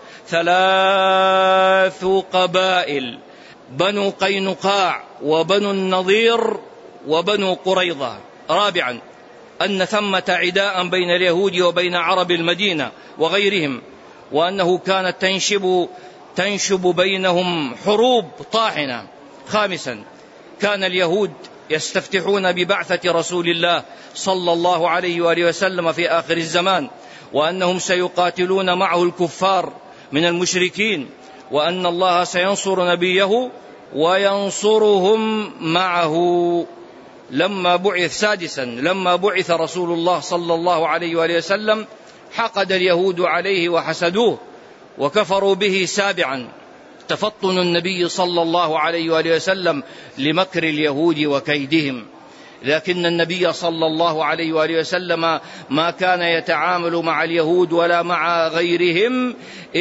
ثلاث قبائل: بنو قينقاع وبنو النضير وبنو قريظة. رابعا، أن ثمة عداء بين اليهود وبين عرب المدينة وغيرهم، وأنه كانت تنشب تنشب بينهم حروب طاحنة. خامسا، كان اليهود يستفتحون ببعثة رسول الله صلى الله عليه وآله وسلم في آخر الزمان، وأنهم سيقاتلون معه الكفار من المشركين، وأن الله سينصر نبيه وينصرهم معه. لما بعث سادسا لما بعث رسول الله صلى الله عليه وآله وسلم حقد اليهود عليه وحسدوه وكفروا به. سابعا، تفطن النبي صلى الله عليه وآله وسلم لمكر اليهود وكيدهم، لكن النبي صلى الله عليه وآله وسلم ما كان يتعامل مع اليهود ولا مع غيرهم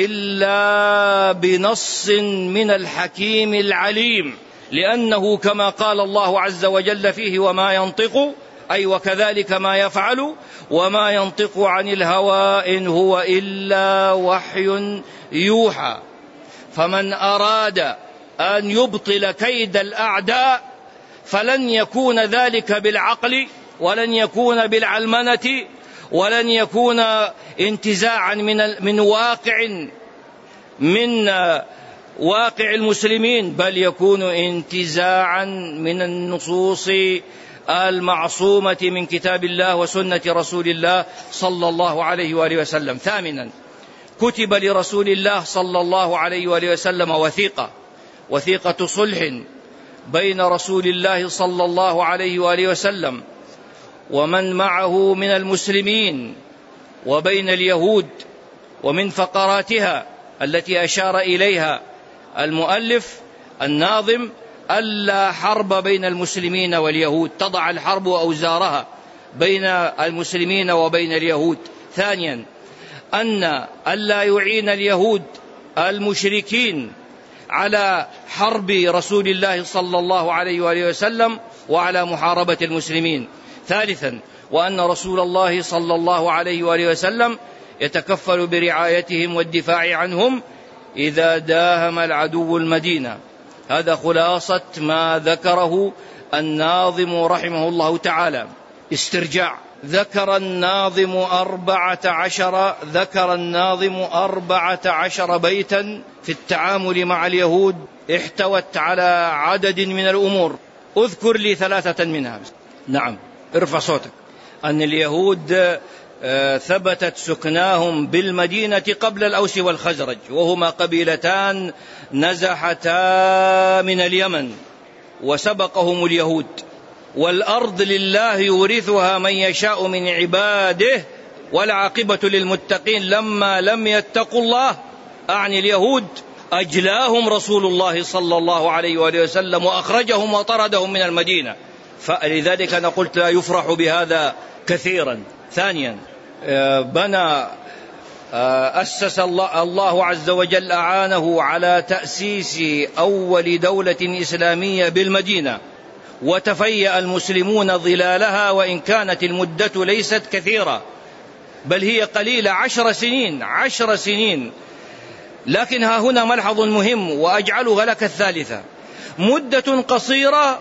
إلا بنص من الحكيم العليم، لأنه كما قال الله عز وجل فيه: وما ينطق، أي وكذلك ما يفعل، وما ينطق عن الهوى إن هو إلا وحي يوحى. فمن أراد أن يبطل كيد الأعداء فلن يكون ذلك بالعقل، ولن يكون بالعلمنة، ولن يكون انتزاعا من من واقع من واقع المسلمين، بل يكون انتزاعا من النصوص المعصومة من كتاب الله وسنة رسول الله صلى الله عليه وآله وسلم. ثامنا، كتب لرسول الله صلى الله عليه وآله وسلم وثيقة وثيقة صلح بين رسول الله صلى الله عليه وآله وسلم ومن معه من المسلمين وبين اليهود، ومن فقراتها التي أشار إليها المؤلف الناظم: ألا حرب بين المسلمين واليهود، تضع الحرب أوزارها بين المسلمين وبين اليهود. ثانيا، أن ألا يعين اليهود المشركين على حرب رسول الله صلى الله عليه وآله وسلم وعلى محاربة المسلمين. ثالثا، وأن رسول الله صلى الله عليه وآله وسلم يتكفل برعايتهم والدفاع عنهم إذا داهم العدو المدينة. هذا خلاصة ما ذكره الناظم رحمه الله تعالى. استرجاع: ذكر الناظم أربعة عشر ذكر الناظم أربعة عشر بيتا في التعامل مع اليهود احتوت على عدد من الأمور. أذكر لي ثلاثة منها. نعم. ارفع صوتك، أن اليهود ثبتت سكناهم بالمدينة قبل الأوس والخزرج، وهما قبيلتان نزحتا من اليمن وسبقهم اليهود، والأرض لله يورثها من يشاء من عباده والعاقبة للمتقين. لما لم يتقوا الله، أعني اليهود، أجلاهم رسول الله صلى الله عليه وآله وسلم وأخرجهم وطردهم من المدينة. فلذلك أنا قلت لا يفرح بهذا كثيرا. ثانيا، بنى أسس الله, الله عز وجل أعانه على تأسيس أول دولة إسلامية بالمدينة، وتفيأ المسلمون ظلالها، وإن كانت المدة ليست كثيرة بل هي قليلة، عشر سنين عشر سنين لكن ها هنا ملحظ مهم وأجعلها لك الثالثة. مدة قصيرة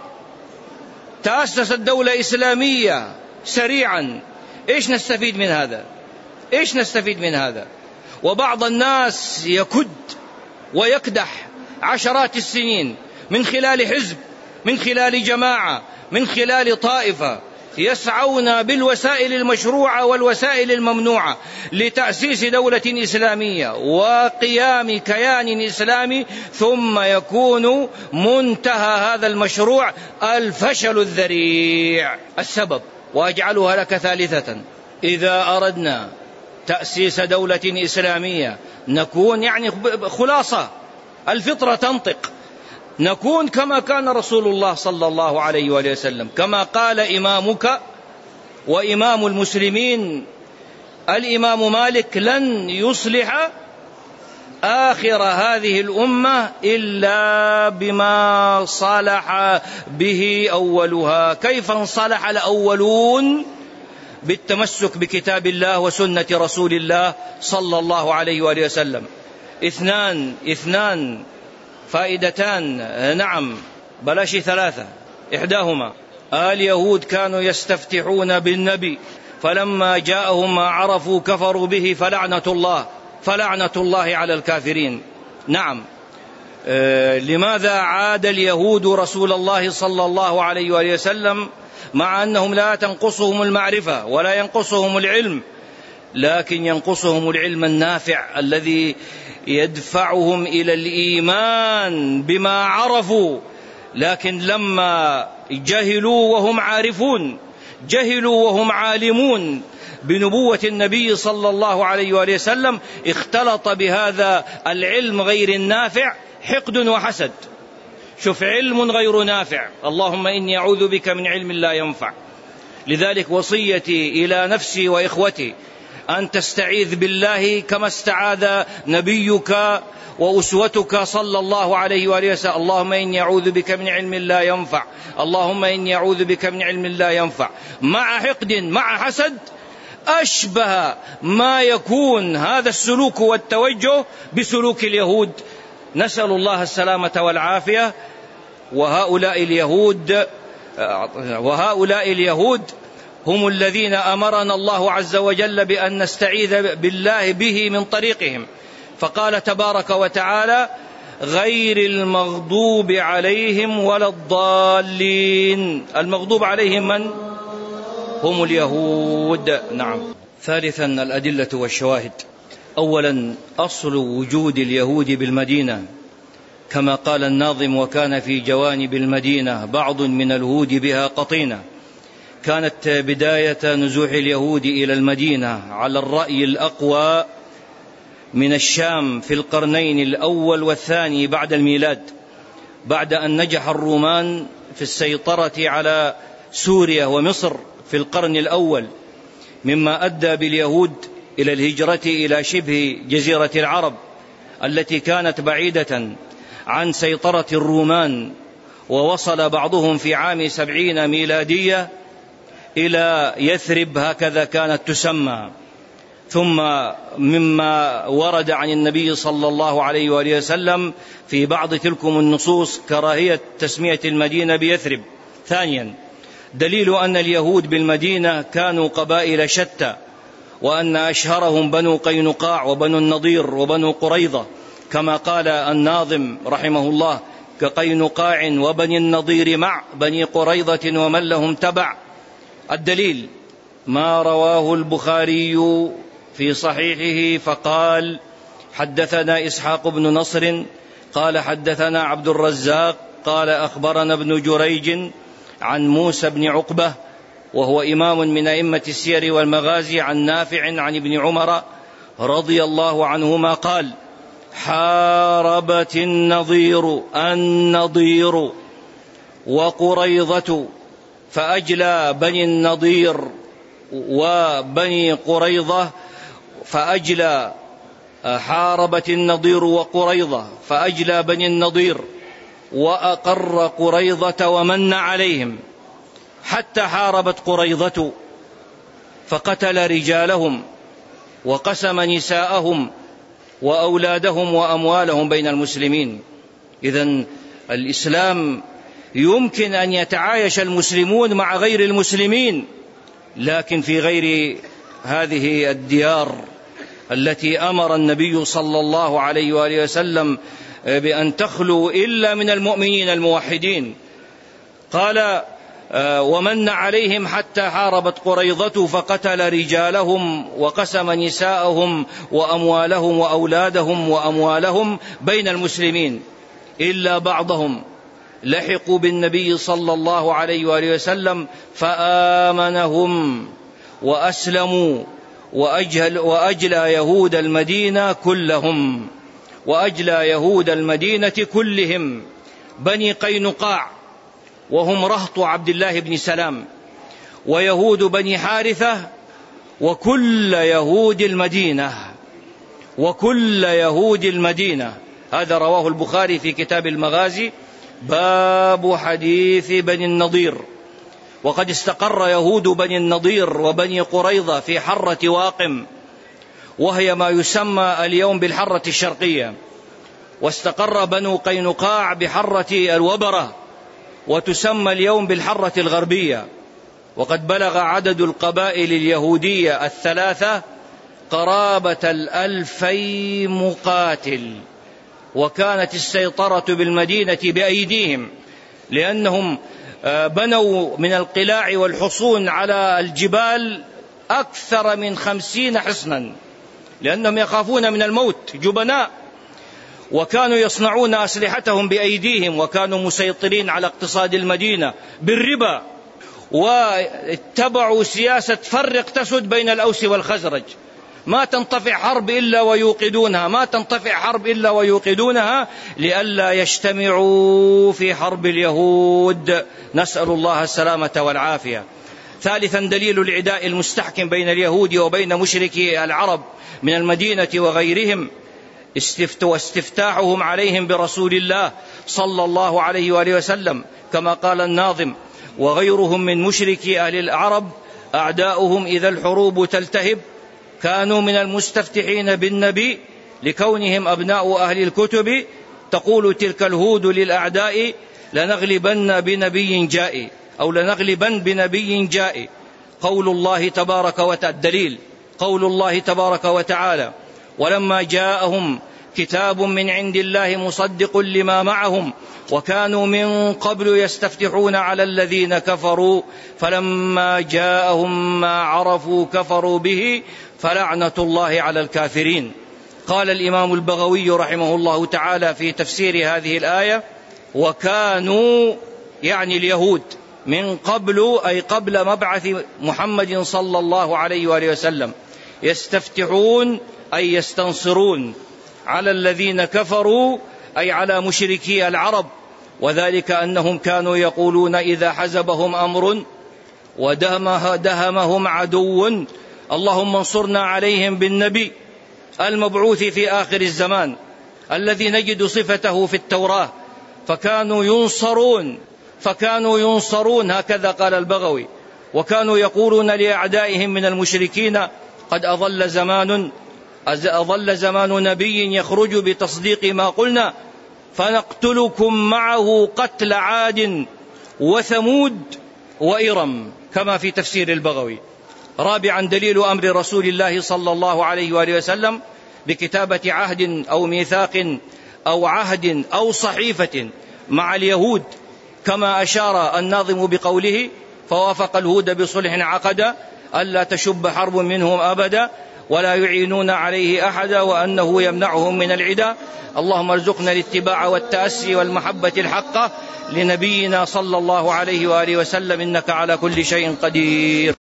تأسست دولة إسلامية سريعا. إيش نستفيد من هذا؟ إيش نستفيد من هذا؟ وبعض الناس يكد ويكدح عشرات السنين من خلال حزب، من خلال جماعة، من خلال طائفة، يسعون بالوسائل المشروعة والوسائل الممنوعة لتأسيس دولة إسلامية وقيام كيان إسلامي، ثم يكون منتهى هذا المشروع الفشل الذريع. السبب، وأجعلها لك ثالثة، إذا أردنا تأسيس دولة إسلامية نكون يعني خلاصة الفطرة تنطق، نكون كما كان رسول الله صلى الله عليه وآله وسلم، كما قال إمامك وإمام المسلمين الإمام مالك: لن يصلح آخر هذه الأمة إلا بما صلح به أولها. كيف انصلح الأولون؟ بالتمسك بكتاب الله وسنة رسول الله صلى الله عليه وآله وسلم. اثنان اثنان فائدتان، نعم بلاش ثلاثة. إحداهما، اليهود كانوا يستفتحون بالنبي، فلما جاءهم ما عرفوا كفروا به، فلعنة الله فلعنة الله على الكافرين. نعم. آه لماذا عاد اليهود رسول الله صلى الله عليه وآله وسلم مع أنهم لا تنقصهم المعرفة ولا ينقصهم العلم، لكن ينقصهم العلم النافع الذي يدفعهم إلى الإيمان بما عرفوا؟ لكن لما جهلوا وهم عارفون، جهلوا وهم عالمون بنبوة النبي صلى الله عليه وآله وسلم، اختلط بهذا العلم غير النافع حقد وحسد. شوف، علم غير نافع، اللهم إني أعوذ بك من علم لا ينفع. لذلك وصيتي إلى نفسي وإخوتي أن تستعيذ بالله كما استعاذ نبيك وأسوتك صلى الله عليه وآله وسلم: اللهم إني أعوذ بك من علم لا ينفع، اللهم إني أعوذ بك من علم لا ينفع. مع حقد مع حسد أشبه ما يكون هذا السلوك والتوجه بسلوك اليهود، نسأل الله السلامة والعافية. وهؤلاء اليهود وهؤلاء اليهود هم الذين أمرنا الله عز وجل بأن نستعيذ بالله به من طريقهم، فقال تبارك وتعالى: غير المغضوب عليهم ولا الضالين. المغضوب عليهم من؟ هم اليهود. نعم. ثالثا، الأدلة والشواهد. أولا، أصل وجود اليهود بالمدينة كما قال الناظم: وكان في جوانب المدينة بعض من الهود بها قطينة. كانت بداية نزوح اليهود إلى المدينة على الرأي الأقوى من الشام في القرنين الأول والثاني بعد الميلاد، بعد أن نجح الرومان في السيطرة على سوريا ومصر في القرن الأول، مما أدى باليهود إلى الهجرة إلى شبه جزيرة العرب التي كانت بعيدة عن سيطرة الرومان، ووصل بعضهم في عام سبعين ميلادية إلى يثرب، هكذا كانت تسمى. ثم مما ورد عن النبي صلى الله عليه وآله وسلم في بعض تلكم النصوص كراهية تسمية المدينة بيثرب. ثانيا، دليل أن اليهود بالمدينة كانوا قبائل شتى، وأن أشهرهم بنو قينقاع وبنو النضير وبنو قريظة، كما قال الناظم رحمه الله: كقينقاع وبني النضير مع بني قريظة ومن لهم تبع. الدليل ما رواه البخاري في صحيحه فقال حدثنا إسحاق بن نصر قال حدثنا عبد الرزاق قال أخبرنا ابن جريج عن موسى بن عقبة وهو إمام من أئمة السير والمغازي عن نافع عن ابن عمر رضي الله عنهما قال حاربت النضير النضير وقريضة فأجلى بني النضير وبني قريضة فأجلى حاربت النضير وقريضة فأجلى بني النضير وأقر قريضة ومن عليهم حتى حاربت قريضة فقتل رجالهم وقسم نساءهم وأولادهم وأموالهم بين المسلمين. إذن الإسلام يمكن أن يتعايش المسلمون مع غير المسلمين، لكن في غير هذه الديار التي أمر النبي صلى الله عليه وآله وسلم بأن تخلو إلا من المؤمنين الموحدين. قال ومن عليهم حتى حاربت قريضة فقتل رجالهم وقسم نساءهم وأموالهم وأولادهم وأموالهم بين المسلمين إلا بعضهم لحقوا بالنبي صلى الله عليه وآله وسلم فآمنهم وأسلموا وأجل وأجلى يهود المدينة كلهم وأجلى يهود المدينة كلهم بني قينقاع وهم رهط عبد الله بن سلام ويهود بني حارثة وكل يهود المدينة وكل يهود المدينة. هذا رواه البخاري في كتاب المغازي باب حديث بني النضير. وقد استقر يهود بني النضير وبني قريظة في حرة واقم وهي ما يسمى اليوم بالحرة الشرقية، واستقر بنو قينقاع بحرة الوبرة وتسمى اليوم بالحرة الغربية. وقد بلغ عدد القبائل اليهودية الثلاثة قرابة الألفي مقاتل، وكانت السيطرة بالمدينة بأيديهم لأنهم بنوا من القلاع والحصون على الجبال أكثر من خمسين حصنا لأنهم يخافون من الموت جبناء، وكانوا يصنعون أسلحتهم بأيديهم، وكانوا مسيطرين على اقتصاد المدينة بالربا، واتبعوا سياسة فرق تسد بين الأوس والخزرج، ما تنطفئ حرب إلا ويوقدونها ما تنطفئ حرب إلا ويوقدونها لئلا يجتمعوا في حرب اليهود، نسأل الله السلامة والعافية. ثالثا دليل العداء المستحكم بين اليهود وبين مشركي العرب من المدينة وغيرهم واستفتاحهم عليهم برسول الله صلى الله عليه وآله وسلم، كما قال الناظم وغيرهم من مشركي أهل العرب أعداؤهم إذا الحروب تلتهب كانوا من المستفتحين بالنبي لكونهم أبناء أهل الكتب، تقول تلك الهود للأعداء لنغلبن بنبي جاء أو لنغلبن بنبي جاء. قول الله تبارك وتعالى الدليل قول الله تبارك وتعالى ولما جاءهم كتاب من عند الله مصدق لما معهم وكانوا من قبل يستفتحون على الذين كفروا فلما جاءهم ما عرفوا كفروا به فلعنة الله على الكافرين. قال الإمام البغوي رحمه الله تعالى في تفسير هذه الآية وكانوا يعني اليهود من قبل أي قبل مبعث محمد صلى الله عليه وآله وسلم يستفتحون أي يستنصرون على الذين كفروا أي على مشركي العرب، وذلك أنهم كانوا يقولون إذا حزبهم أمر ودهمهم عدو اللهم انصرنا عليهم بالنبي المبعوث في آخر الزمان الذي نجد صفته في التوراة فكانوا ينصرون فكانوا ينصرون هكذا قال البغوي. وكانوا يقولون لأعدائهم من المشركين قد أضل زمان أضل زمان نبي يخرج بتصديق ما قلنا فنقتلكم معه قتل عاد وثمود وإرم، كما في تفسير البغوي. رابعا دليل أمر رسول الله صلى الله عليه وآله وسلم بكتابة عهد أو ميثاق أو عهد أو صحيفة مع اليهود، كما أشار الناظم بقوله فوافق الهود بصلح عقد ألا تشب حرب منهم أبدا ولا يعينون عليه أحدا وأنه يمنعهم من العدا. اللهم ارزقنا الاتباع والتأسي والمحبة الحقة لنبينا صلى الله عليه وآله وسلم إنك على كل شيء قدير.